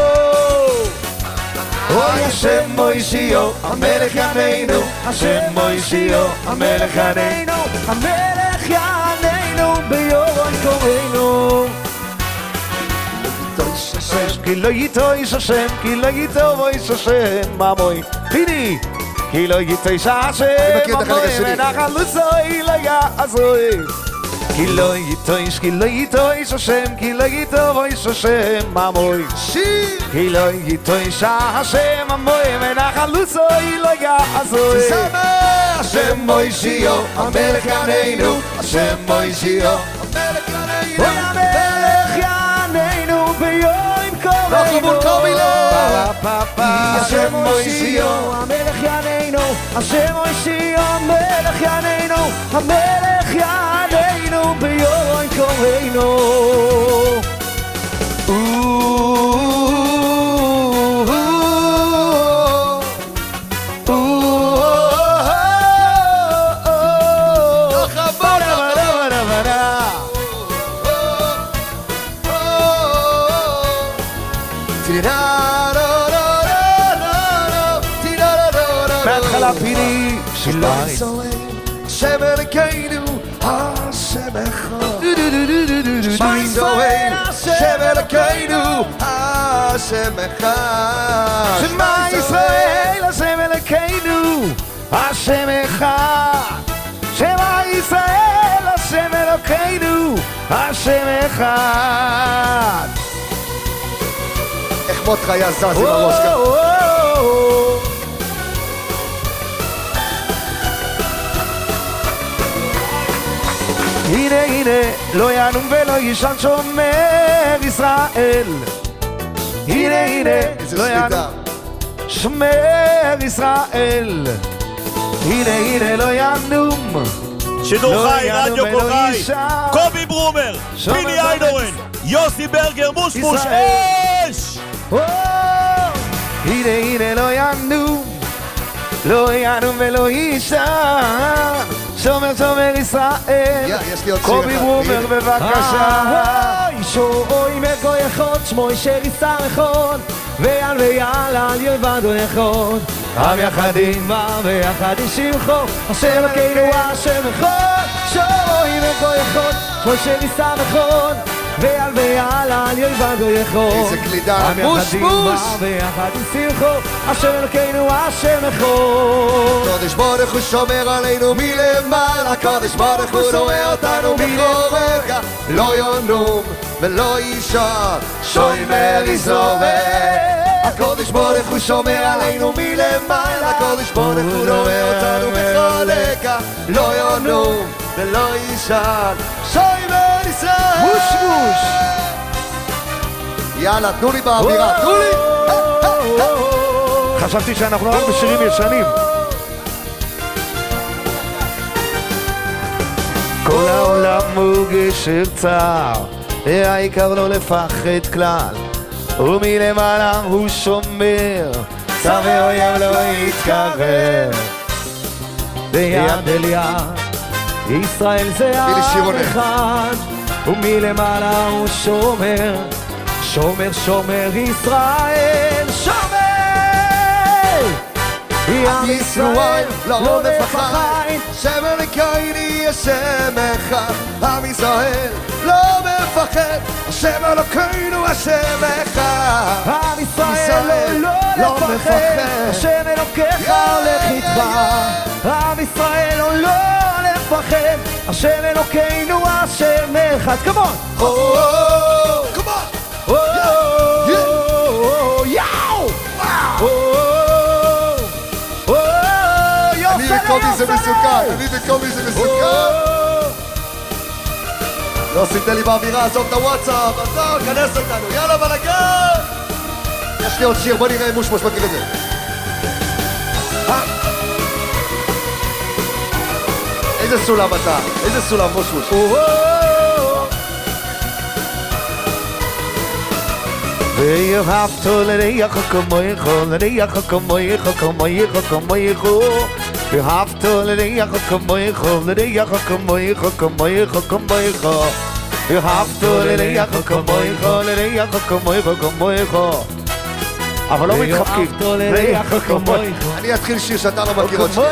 אוי השם מוישיו, המלך יעמנו, השם מוישיו, המלך עמנו, המלך יעמנו ביום קורנו. כי לא יתויש השם, כי לא יתויש השם, ממוי, הנה כי לא יתויש השם, ממוי, ונחלוצוי לא יעזוי. כי לא יתויש, כי לא יתויש השם, כי לא יתויש השם, ממוי, כי לא יתויש השם, ממוי, ונחלוצוי לא יעזוי. השם מוישיו, המלך יעננו, השם מוישיו, המלך יעננו, המלך יעננו ביום קורנו. השם מוישיו, המלך יעננו, השם מוישיו, המלך יעננו, המלך יעננו ביום קורנו. שמע ישראל, השם אלוקינו, השם אחד. שמע ישראל, השם אלוקינו, השם אחד. שמע ישראל, השם אלוקינו, השם אחד. שמע ישראל, השם אלוקינו, השם אחד. איך מותך היה זז עם הראש כאן? הנה הנה לא ינום ולא יישן שומר ישראל. הנה הנה לא ינום שומר ישראל. הנה הנה לא ינום שידור חי, רדיו קול חי, קובי ברומר, פיני איינורן, יוסי ברגר, מושמוש, אש! הנה הנה לא ינום, לא ינום ולא יישן שומר שומר ישראל. קובי ברומר בבקשה. אוי שוי מגוי אחד שמו אשר יסר אחד ויעל ויעל על יבדו אחד עם יחד עמה ויחד עם שמחו השם אלוקינו השם אחד. שוי מגוי אחד שמו אשר יסר אחד ויעל ויעל על יבדו אחד איזה קלידה מושמוש ויחד עם שמחו השם אלוקינו השם אחד. קודש ברוך הוא שומר עלינו מלמעלה, קודש ברוך הוא רואה אותנו בכל רגע, לא ינום ולא יישן שומר ישראל. הקודש ברוך הוא שומר עלינו מלמעלה, הקודש ברוך הוא רואה אותנו בכל רגע, לא ינום ולא יישן שומר ישראל. מושמוש יאללה תנו לי באווירה, תנו לי. חשבתי שאנחנו רק בשירים ישנים. כל העולם הוא גשר צר, העיקר לא לפחד כלל, ומלמעלה הוא שומר, צר ואויב לא יתקרב. ביד אל יד ישראל זה עם אחד, ומלמעלה הוא שומר, שומר שומר ישראל, שומר עם ישראל לא מפחד, שם אלוקינו השם אחד. עם ישראל לא מפחד, השם אלוקינו השם אחד. עם ישראל לא מפחד, השם אלוקיך הולך איתך. עם ישראל לא לפחד, השם אלוקינו השם אחד. כמון כמון אני וקובי זה מסוכן, אני וקובי זה מסוכן. לא עשית לי באווירה, עזוב את הוואטסאפ, עזוב, כנס אותנו, יאללה בלגן. יש לי עוד שיר, בוא נראה אם מושמוש מכיר את זה. איזה סולם אתה? איזה סולם מושמוש? You have to let it go, come on, come on, come on, come on, come on. You have to let it go, come on, come on, come on, come on, come on. You have to let it go, come on, come on, come on. אבל לא מתחבקים. אני אתחיל שיר שאתה לא מכיר עוד שיר.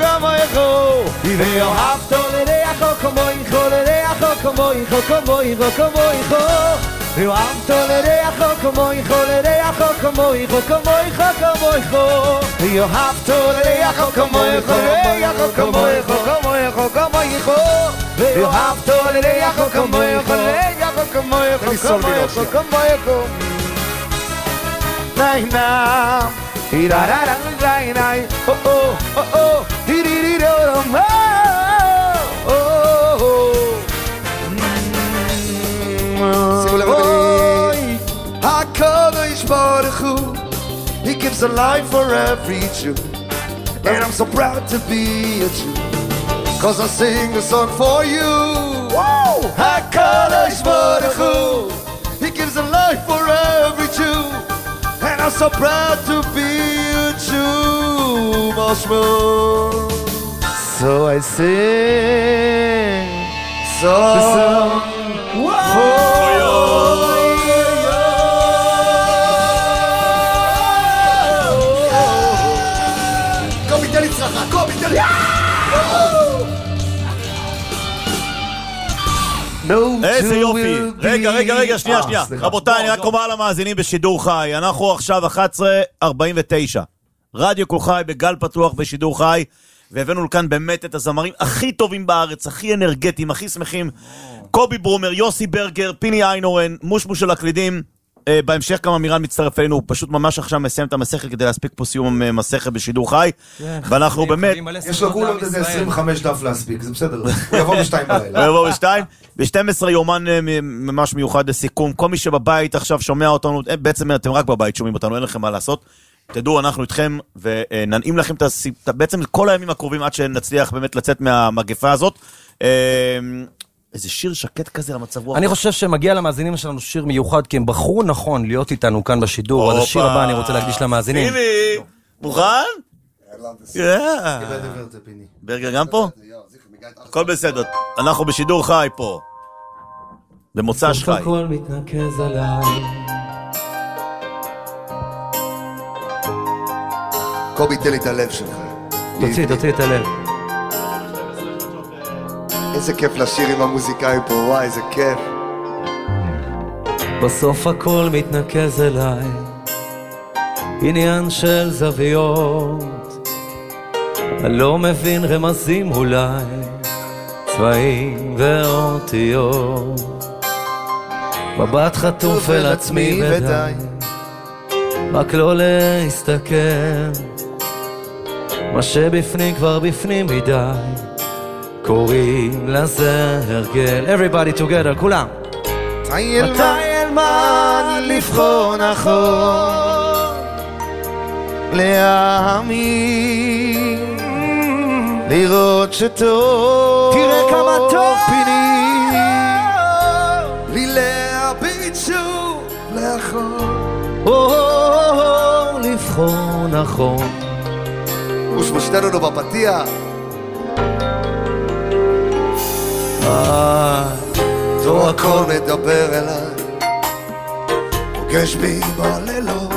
You have to let it go, come on, come on, come on, come on. You have to let it go, come on, let it go, come on, come on, come on. You have to let it go, come on, let it go, come on, come on, come on. You have to let it go, come on, let it go, come on, come on, come on. Nine now, di da da da da da, oh oh oh oh, di di di do do, oh oh. שימו לב בני HaKadosh Baruch Hu He gives a life for every Jew And I'm so proud to be a Jew Cause I sing a song for you HaKadosh Baruch Hu He gives a life for every Jew And I'm so proud to be a Jew Mashmo So I sing So for you. קובי תן לי צרחה, קובי תן לי. איזה יופי. רגע, רגע, רגע, שנייה, שנייה. רבותיי, אני רק אומר למאזינים בשידור חי. אנחנו עכשיו אחת עשרה ארבעים ותשע. רדיו כל חי בגל פתוח בשידור חי. והבאנו לכאן באמת את הזמרים הכי טובים בארץ, הכי אנרגטיים, הכי שמחים. קובי ברומר, יוסי ברגר, פיני איינורן, מושמוש של הקלידים. אה, בהמשך גם אמירן מצטרף אלינו, הוא פשוט ממש עכשיו מסיים את המסכת כדי להספיק פה סיום מסכת בשידור חי. כן, ואנחנו באמת... יש לו כולה איזה עשרים וחמש דף להספיק, זה בסדר. הוא יבוא בשתיים בלילה. הוא יבוא בשתיים. ב-שתים עשרה יומן ממש מיוחד לסיכום. כל מי שבבית עכשיו שומע אותנו, בעצם אתם רק בבית שומעים אותנו, אין לכם מה לעשות. תדעו, אנחנו איתכם וננעים לכם את, בעצם כל הימים הקרובים עד שנצליח באמת לצאת מהמגפה הזאת. איזה שיר שקט כזה למצב רוח. אני חושב שמגיע למאזינים שלנו שיר מיוחד, כי הם בחרו נכון להיות איתנו כאן בשידור. אז השיר הבא אני רוצה להקדיש למאזינים. פיני, מוכן? ברגר גם פה? הכל בסדר. אנחנו בשידור חי פה. במוצא שחי. הכל מתנקז עליי. קובי תן לי את הלב שלך. תוציא, תוציא את הלב. איזה כיף לשיר עם המוזיקאים פה, וואי, איזה כיף. בסוף הכל מתנקז אליי, עניין של זוויות, אני לא מבין רמזים אולי, צבעים ואותיות, מבט חטוף אל עצמי ודי, רק לא להסתכל, מה שבפנים כבר בפנים מדי, קוראים לזה הרגל. Everybody together, כולם. מתי אלמד לבחור נכון, להאמין, לראות שטוב, תראה כמה טוב פיני, לי להביט שוב לאחור, לבחור נכון. ושמושתנו לו בפתיח. זו הכל מדבר אליי, פוגש בי בלילות,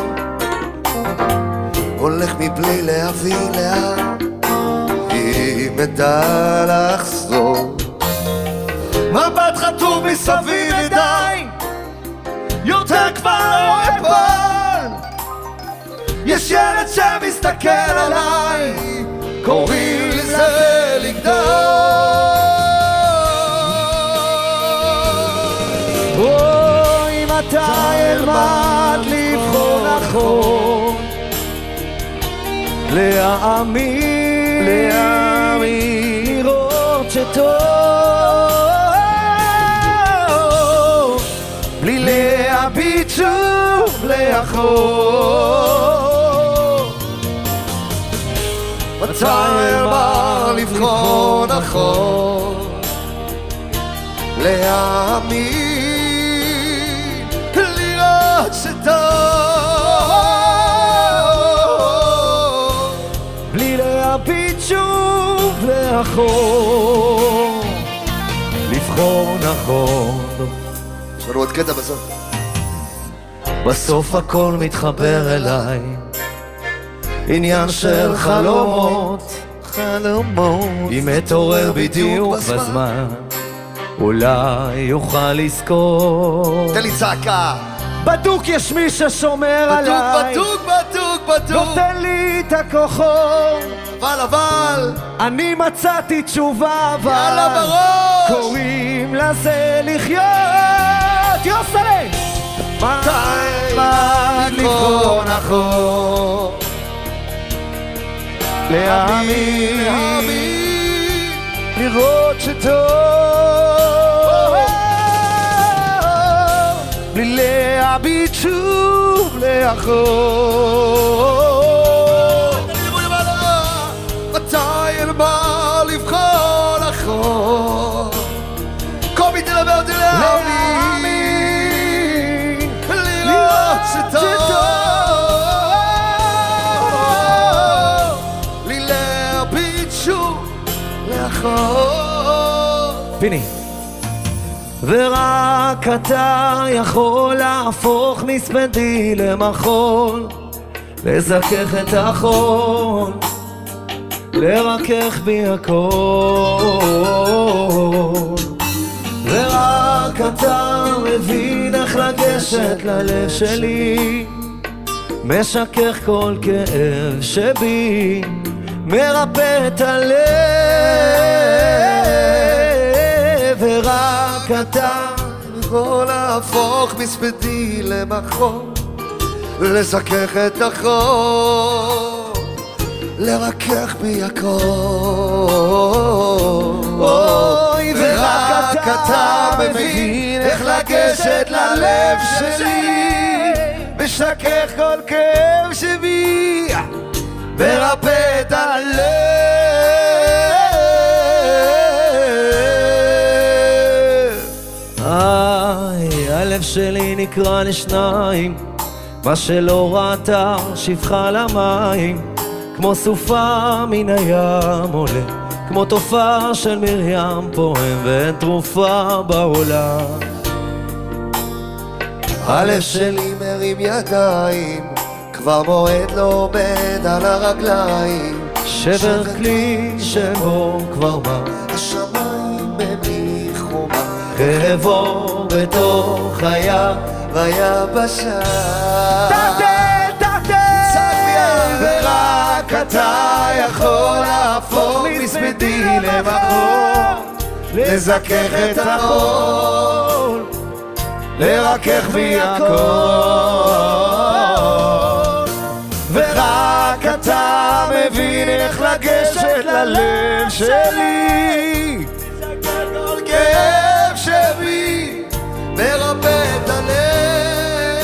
הולך מבלי להבין לאן, היא מדע לחזור. מבט חטוף מסביב ודי, יותר כבר לא אפול, יש ילד שמסתכל עליי, קוראים לזה לגדול. אוי, מתי אלמד לבחור נכון, להאמין, להאמין, לראות שטוב, בלי להביט שוב לאחור, לאחור. מתי אלמד לבחור נכון, להאמין, לראות שטוב, בלי להביט שוב לאחור, לבחור נכון. יש לנו עוד קטע בסוף. בסוף הכל מתחבר אליי, עניין של חלומות, חלומות. אם אתעורר בדיוק בזמן, אולי יוכל לזכור. תן לי צעקה. בדוק יש מי ששומר עליי, בדוק, בדוק, בדוק. נותן לי את הכוחות. אבל, אבל אני מצאתי תשובה, אבל יאללה בראש. קוראים לזה לחיות. יוסלי! מתי לבחור נכון, להאמין, להאמין, לראות שטוב, בלי להביט שוב לאחור. מתי אלמד לבחור נכון, קומי תלווה אותי להאמין, לראות שטוב, בלי להביט שוב לאחור. פיני. ורק אתה יכול להפוך מספדי למחול, לזכך את החול, לרכך בי הכל. ורק אתה מבין איך לגשת ללב שלי, משכך כל כאב שבי, מרפא את הלב. ורק אתה יכול להפוך מספדי למחול, לזכך את החול, לרכך בי הכל. אוי, ורק אתה מבין איך לגשת ללב שלי, משכך כל כאב שבי, מרפא את הלב. איי, הלב שלי נקרא לשניים, מה שלא ראתה שפחה למים, כמו סופה מן הים עולה, כמו תופעה של מרים פועם, ואין תרופה בעולם. הלב שלי מרים ידיים, כבר מועד לא עומד על הרגליים, שבר כלי שבו כבר בא, השמיים הם מחומה, כאבו בתוך הים ויבשה. תחתן, תחתן, ורק אתה יכול להפוך מספדי למחול, לזכך את החול, לרכך בי הכל. ורק אתה מבין איך לגשת ללב שלי, כל כאב שבי, מרפא את הלב.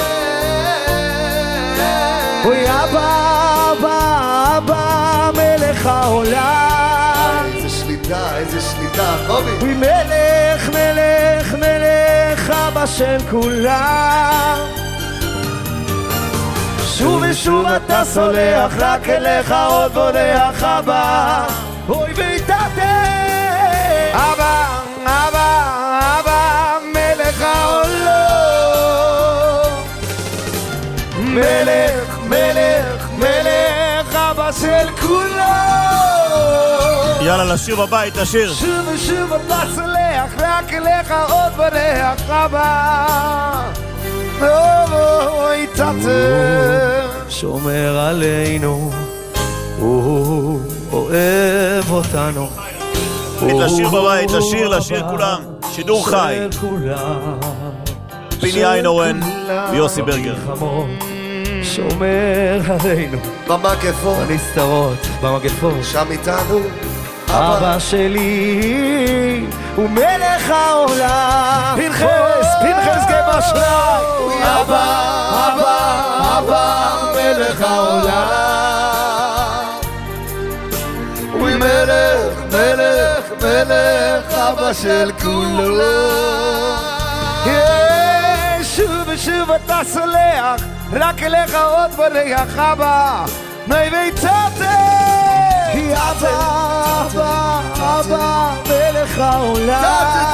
אוי אבא, אבא, אבא, מלך העולם. איזה שליטה, איזה שליטה, קובי. אוי מלך, מלך, מלך, אבא של כולם. שוב ושוב אתה סולח, רק אליך עוד בודח אבא. אוי ויתרתם, אבא, אבא, אבא, מלך העולם. מלך, מלך, מלך, אבא של כולם. יאללה, לשיר בבית, לשיר. שוב ושוב אתה סולח, רק אליך עוד בודח אבא. אוי תתם, שומר עלינו, הוא אוהב אותנו. לשיר בבית, לשיר, לשיר כולם. שידור חי. פיני איינורן ויוסי ברגר. שומר עלינו במגפון, בנסתרות, במגפון, שם איתנו אבא שלי הוא מלך העולם. פנחס, פנחס גבע שלי. אבא, אבא, אבא, מלך העולם. הוא מלך, מלך, מלך, אבא של כולם. שוב ושוב אתה סולח, רק אליך עוד בולח אבא. נוי ויצאתם אבא, אבא, אבא, מלך העולם.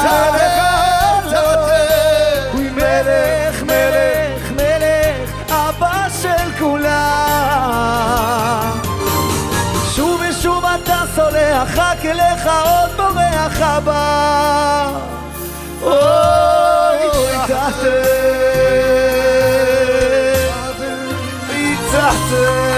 הוא מלך, מלך, מלך, אבא של כולם. שוב ושוב אתה סולח, רק אליך עוד בורח אבא. אוי, הצעתם, הצעתם.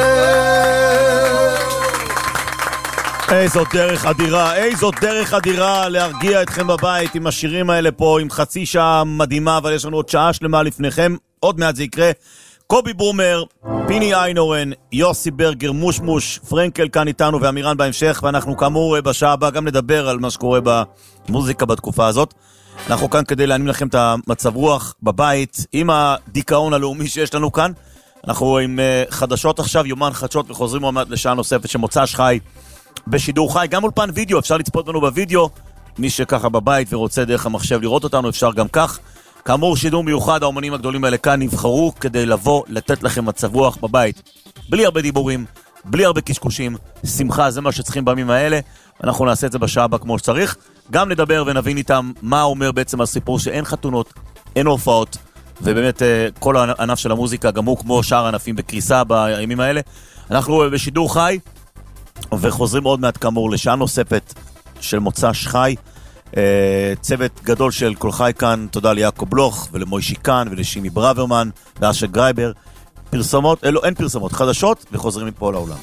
איזו דרך אדירה, איזו דרך אדירה להרגיע אתכם בבית עם השירים האלה פה, עם חצי שעה מדהימה, אבל יש לנו עוד שעה שלמה לפניכם, עוד מעט זה יקרה. קובי ברומר, פיני איינורן, יוסי ברגר, מושמוש, פרנקל כאן איתנו ואמירן בהמשך, ואנחנו כאמור בשעה הבאה גם נדבר על מה שקורה במוזיקה בתקופה הזאת. אנחנו כאן כדי להענים לכם את המצב רוח בבית, עם הדיכאון הלאומי שיש לנו כאן. אנחנו עם חדשות עכשיו, יומן חדשות, וחוזרים עוד מעט לשעה נוספת שמוצ"ש חי בשידור חי, גם אולפן וידאו, אפשר לצפות בנו בוידאו, מי שככה בבית ורוצה דרך המחשב לראות אותנו, אפשר גם כך. כאמור, שידור מיוחד, האומנים הגדולים האלה כאן נבחרו כדי לבוא, לתת לכם מצב רוח בבית, בלי הרבה דיבורים, בלי הרבה קשקושים, שמחה, זה מה שצריכים בימים האלה, אנחנו נעשה את זה בשעה הבאה כמו שצריך, גם נדבר ונבין איתם מה אומר בעצם הסיפור שאין חתונות, אין הופעות, ובאמת כל הענף של המוזיקה, גם הוא כמו שאר הענפים בקריסה בימים האלה. אנחנו בשידור חי, וחוזרים עוד מעט כאמור לשעה נוספת של מוצ"ש חי. צוות גדול של כל חי כאן, תודה ליעקב בלוך ולמוישי כאן ולשימי ברוורמן ואשר גרייבר. פרסומות, אלו אין פרסומות, חדשות, וחוזרים מפה לעולם.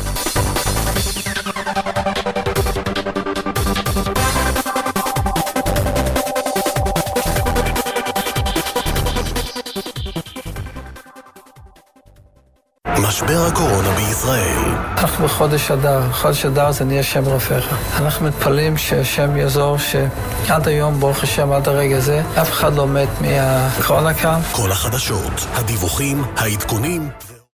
משבר הקורונה בישראל. אנחנו בחודש אדר, חודש אדר זה נהיה שם רופאך. אנחנו מתפללים שהשם יעזור, שעד היום, ברוך השם, עד הרגע הזה, אף אחד לא מת מהקורונה כאן. כל החדשות, הדיווחים, העדכונים